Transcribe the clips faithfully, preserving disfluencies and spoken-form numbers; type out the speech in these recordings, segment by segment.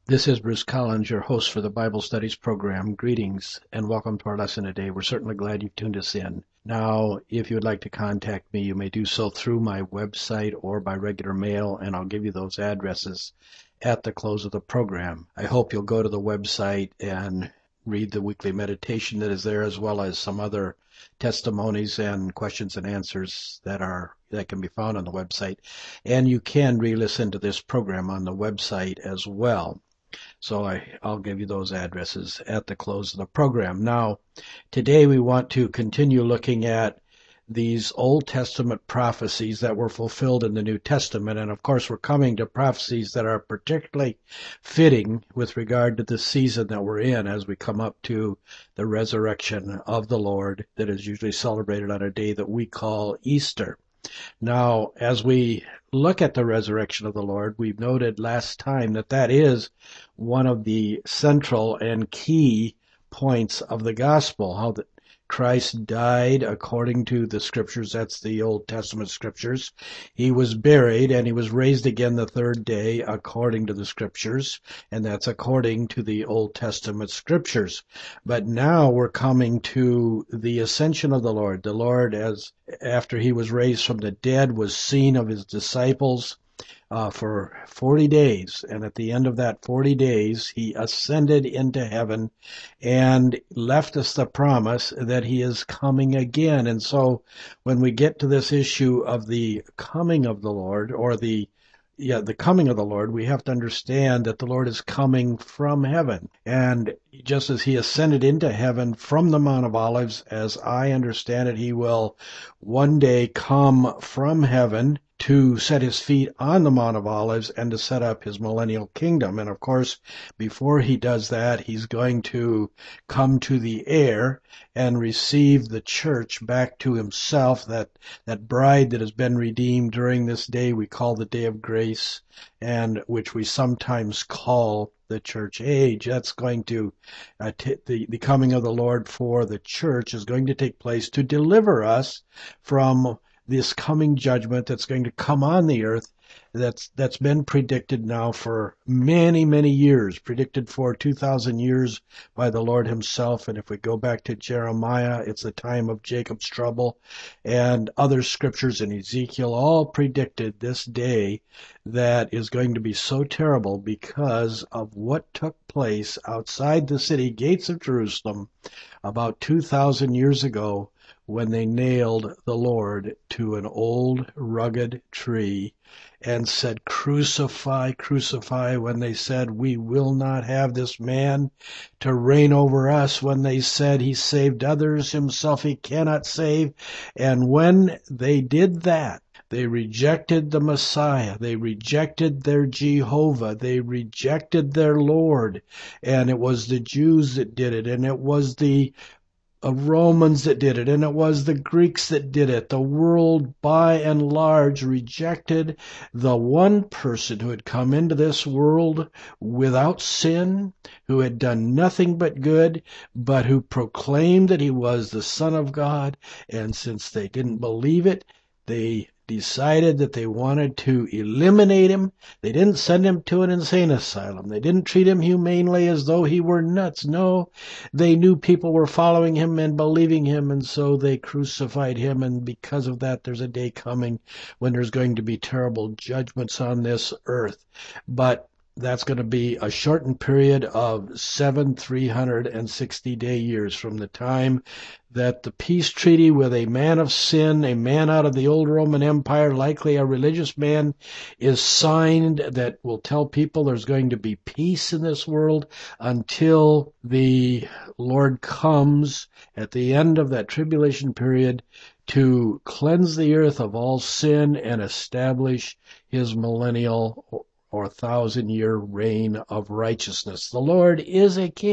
This is Bruce Collins, your host for the Bible Studies program. Greetings and welcome to our lesson today. We're certainly glad you've tuned us in. Now, if you would like to contact me, you may do so through my website or by regular mail, and I'll give you those addresses at the close of the program. I hope you'll go to the website and read the weekly meditation that is there, as well as some other testimonies and questions and answers that are that can be found on the website. And you can re-listen to this program on the website as well. So I, I'll give you those addresses at the close of the program. Now, today we want to continue looking at these Old Testament prophecies that were fulfilled in the New Testament. And of course, we're coming to prophecies that are particularly fitting with regard to the season that we're in as we come up to the resurrection of the Lord that is usually celebrated on a day that we call Easter. Now, as we look at the resurrection of the Lord, we've noted last time that that is one of the central and key points of the gospel, how that Christ died according to the scriptures. That's the Old Testament scriptures. He was buried and he was raised again the third day according to the scriptures, and that's according to the Old Testament scriptures. But now we're coming to the ascension of the Lord. The Lord, as after he was raised from the dead, was seen of his disciples uh, for forty days. And at the end of that forty days, he ascended into heaven and left us the promise that he is coming again. And so when we get to this issue of the coming of the Lord, or the yeah, the coming of the Lord, we have to understand that the Lord is coming from heaven. And just as he ascended into heaven from the Mount of Olives, as I understand it, he will one day come from heaven to set his feet on the Mount of Olives and to set up his millennial kingdom. And of course, before he does that, he's going to come to the air and receive the church back to himself, that, that bride that has been redeemed during this day we call the Day of Grace, and which we sometimes call the church age. That's going to, uh, t- the, the coming of the Lord for the church is going to take place to deliver us from this coming judgment that's going to come on the earth that's that's been predicted now for many, many years, predicted for two thousand years by the Lord himself. And if we go back to Jeremiah, it's the time of Jacob's trouble, and other scriptures in Ezekiel all predicted this day that is going to be so terrible because of what took place outside the city gates of Jerusalem about two thousand years ago, when they nailed the Lord to an old rugged tree and said, "Crucify, crucify," when they said, "We will not have this man to reign over us," when they said, "He saved others, himself he cannot save." And when they did that, they rejected the Messiah. They rejected their Jehovah. They rejected their Lord. And it was the Jews that did it, and it was the of Romans that did it, and it was the Greeks that did it. The world, by and large, rejected the one person who had come into this world without sin, who had done nothing but good, but who proclaimed that he was the Son of God. And since they didn't believe it, they decided that they wanted to eliminate him. They didn't send him to an insane asylum. They didn't treat him humanely as though he were nuts. No, they knew people were following him and believing him, and so they crucified him. And because of that, there's a day coming when there's going to be terrible judgments on this earth. But that's going to be a shortened period of seven three hundred sixty day years from the time that the peace treaty with a man of sin, a man out of the old Roman Empire, likely a religious man, is signed, that will tell people there's going to be peace in this world until the Lord comes at the end of that tribulation period to cleanse the earth of all sin and establish his millennial or thousand-year reign of righteousness. The Lord is a king.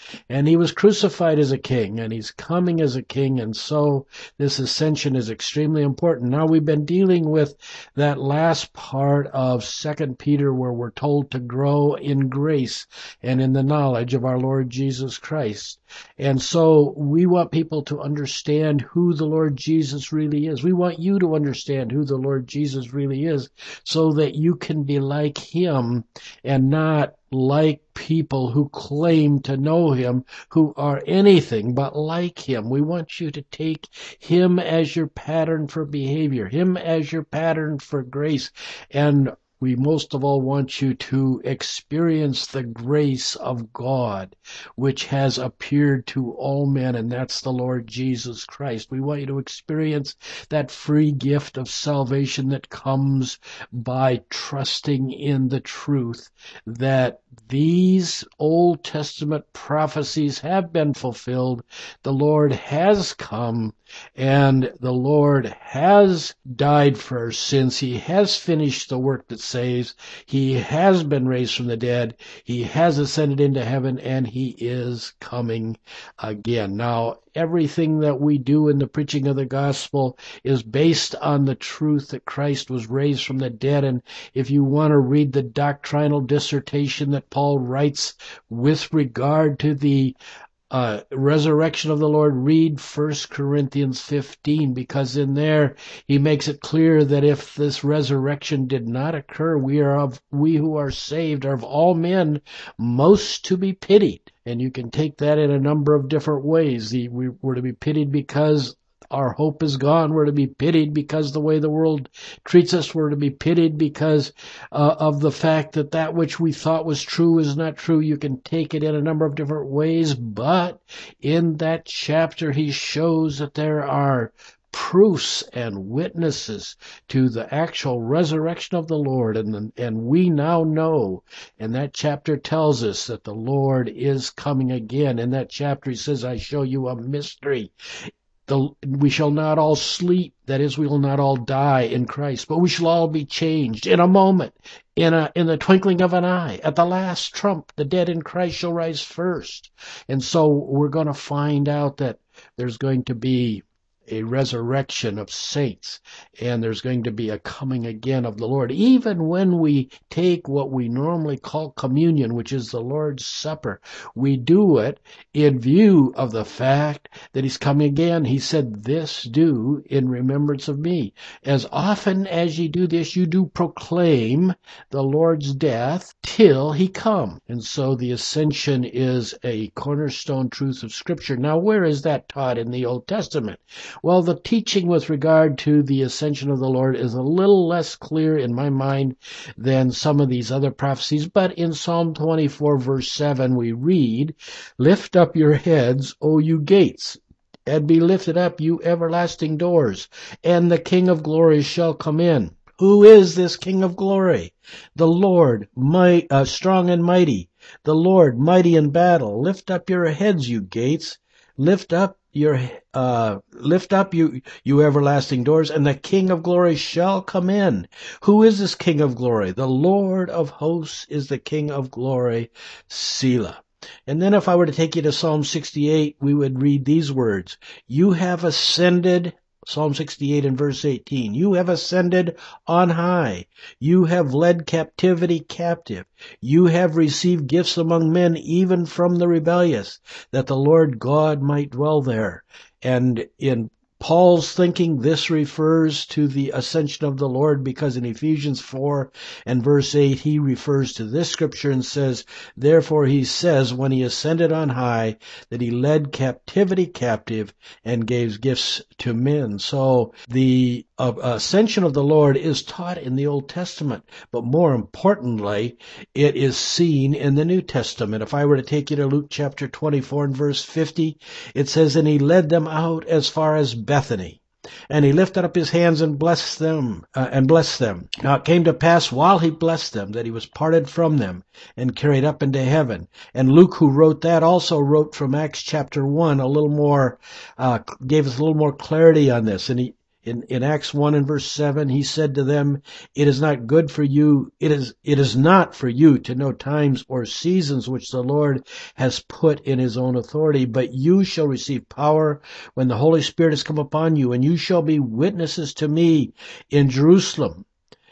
And he was crucified as a king, and he's coming as a king, and so this ascension is extremely important. Now we've been dealing with that last part of Second Peter where we're told to grow in grace and in the knowledge of our Lord Jesus Christ. And so we want people to understand who the Lord Jesus really is. We want you to understand who the Lord Jesus really is so that you can be like him and not like people who claim to know him, who are anything but like him. We want you to take him as your pattern for behavior, him as your pattern for grace, and we most of all want you to experience the grace of God, which has appeared to all men, and that's the Lord Jesus Christ. We want you to experience that free gift of salvation that comes by trusting in the truth that these Old Testament prophecies have been fulfilled. The Lord has come, and the Lord has died for our sins. He has finished the work that saves. He has been raised from the dead. He has ascended into heaven, and he is coming again. Now, everything that we do in the preaching of the gospel is based on the truth that Christ was raised from the dead. And if you want to read the doctrinal dissertation that Paul writes with regard to the Uh, resurrection of the Lord, read First Corinthians fifteen, because in there he makes it clear that if this resurrection did not occur, we are of we who are saved are of all men most to be pitied. And you can take that in a number of different ways. The, we were to be pitied because our hope is gone. We're to be pitied because the way the world treats us. We're to be pitied because uh, of the fact that that which we thought was true is not true. You can take it in a number of different ways, but in that chapter he shows that there are proofs and witnesses to the actual resurrection of the Lord, and and we now know, and that chapter tells us that the Lord is coming again. In that chapter he says, I show you a mystery. The, we shall not all sleep, that is, we will not all die in Christ, but we shall all be changed in a moment, in a in the twinkling of an eye. At the last trump, the dead in Christ shall rise first. And so we're going to find out that there's going to be a resurrection of saints, and there's going to be a coming again of the Lord. Even when we take what we normally call communion, which is the Lord's Supper, we do it in view of the fact that he's coming again. He said, this do in remembrance of me. As often as ye do this, you do proclaim the Lord's death till he come. And so the ascension is a cornerstone truth of Scripture. Now, where is that taught in the Old Testament? Well, the teaching with regard to the ascension of the Lord is a little less clear in my mind than some of these other prophecies. But in Psalm twenty-four, verse seven, we read, lift up your heads, O you gates, and be lifted up, you everlasting doors, and the King of glory shall come in. Who is this King of glory? The Lord, might, uh, strong and mighty, the Lord mighty in battle. Lift up your heads, you gates. Lift up your uh lift up you you everlasting doors, and the King of glory shall come in. Who is this King of glory? The Lord of hosts is the King of glory. Selah. And then if I were to take you to Psalm sixty-eight, we would read these words. You have ascended, Psalm sixty-eight and verse eighteen, you have ascended on high. You have led captivity captive. You have received gifts among men, even from the rebellious, that the Lord God might dwell there. And in Paul's thinking, this refers to the ascension of the Lord, because in Ephesians four and verse eight, he refers to this scripture and says, therefore he says, when he ascended on high, that he led captivity captive and gave gifts to men. So the uh, ascension of the Lord is taught in the Old Testament, but more importantly, it is seen in the New Testament. If I were to take you to Luke chapter twenty-four and verse fifty, it says, and he led them out as far as Bethany, and he lifted up his hands and blessed them, uh, and blessed them. Now it came to pass while he blessed them that he was parted from them and carried up into heaven. And Luke, who wrote that, also wrote from Acts chapter one a little more, uh, gave us a little more clarity on this. And he In, in Acts one and verse seven, he said to them, it is not good for you, it is, it is not for you to know times or seasons which the Lord has put in his own authority, but you shall receive power when the Holy Spirit has come upon you, and you shall be witnesses to me in Jerusalem,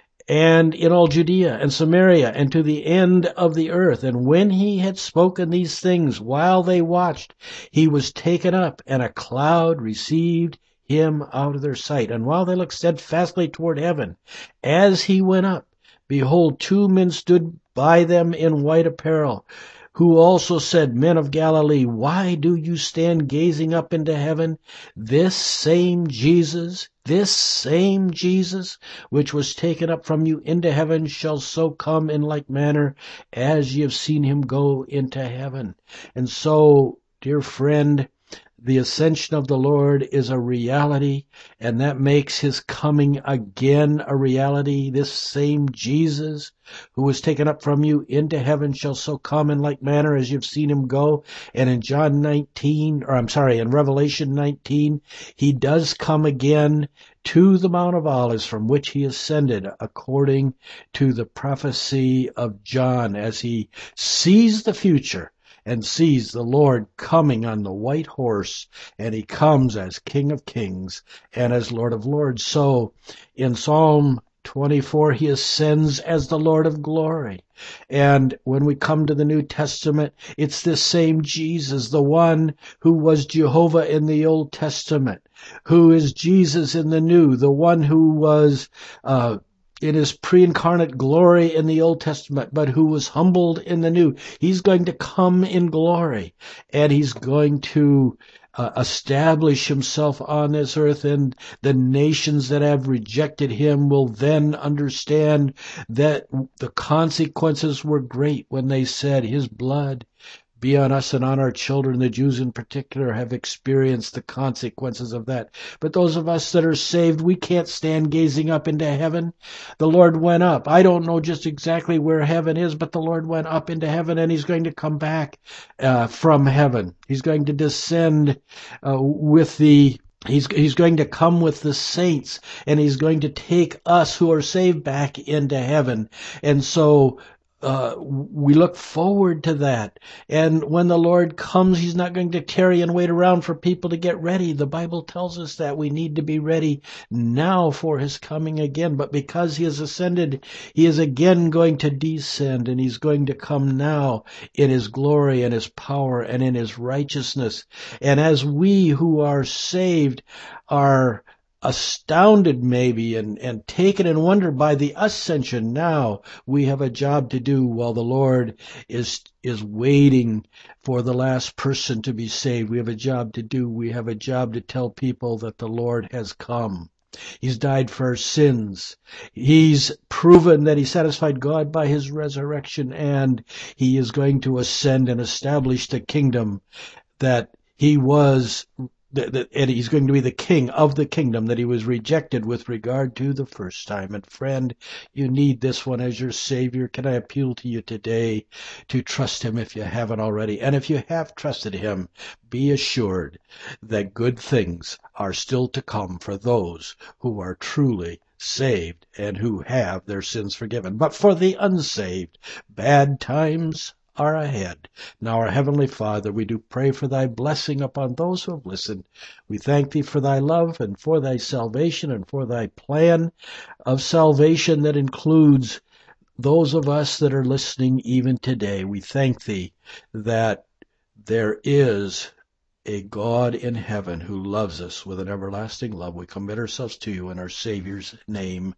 and in all Judea and Samaria, and to the end of the earth. And when he had spoken these things, while they watched, he was taken up, and a cloud received him out of their sight. And while they looked steadfastly toward heaven, as he went up, behold, two men stood by them in white apparel, who also said, Men of Galilee, why do you stand gazing up into heaven? This same Jesus, this same Jesus, which was taken up from you into heaven, shall so come in like manner as ye have seen him go into heaven. And so, dear friend, the ascension of the Lord is a reality, and that makes his coming again a reality. This same Jesus who was taken up from you into heaven shall so come in like manner as you've seen him go. And in John nineteen, or I'm sorry, in Revelation nineteen, he does come again to the Mount of Olives from which he ascended according to the prophecy of John as he sees the future and sees the Lord coming on the white horse, and he comes as King of Kings and as Lord of Lords. So in Psalm twenty-four, he ascends as the Lord of glory. And when we come to the New Testament, it's this same Jesus, the one who was Jehovah in the Old Testament, who is Jesus in the New, the one who was uh in his pre-incarnate glory in the Old Testament, but who was humbled in the New. He's going to come in glory, and he's going to uh, establish himself on this earth, and the nations that have rejected him will then understand that the consequences were great when they said, his blood be on us and on our children. The Jews in particular have experienced the consequences of that. But those of us that are saved, we can't stand gazing up into heaven. The Lord went up. I don't know just exactly where heaven is, but the Lord went up into heaven, and he's going to come back uh, from heaven. He's going to descend uh, with the He's, he's going to come with the saints, and he's going to take us who are saved back into heaven. And so Uh, we look forward to that. And when the Lord comes, he's not going to tarry and wait around for people to get ready. The Bible tells us that we need to be ready now for his coming again. But because he has ascended, he is again going to descend, and he's going to come now in his glory and his power and in his righteousness. And as we who are saved are astounded maybe and, and taken in wonder by the ascension, now we have a job to do while the Lord is is waiting for the last person to be saved. We have a job to do. We have a job to tell people that the Lord has come. He's died for our sins. He's proven that he satisfied God by his resurrection, and he is going to ascend and establish the kingdom that he was and he's going to be the king of the kingdom that he was rejected with regard to the first time. And friend, you need this one as your Savior. Can I appeal to you today to trust him if you haven't already? And if you have trusted him, be assured that good things are still to come for those who are truly saved and who have their sins forgiven. But for the unsaved, bad times are ahead. Now, our Heavenly Father, we do pray for thy blessing upon those who have listened. We thank thee for thy love and for thy salvation and for thy plan of salvation that includes those of us that are listening even today. We thank thee that there is a God in heaven who loves us with an everlasting love. We commit ourselves to you in our Savior's name.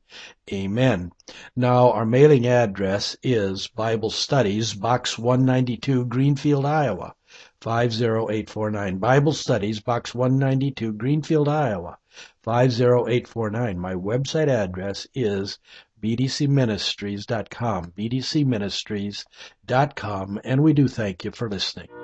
Amen. Now, our mailing address is Bible Studies, Box one ninety-two, Greenfield, Iowa, five zero eight four nine. Bible Studies, Box one ninety-two, Greenfield, Iowa, five zero eight four nine. My website address is b d c ministries dot com, b d c ministries dot com, and we do thank you for listening.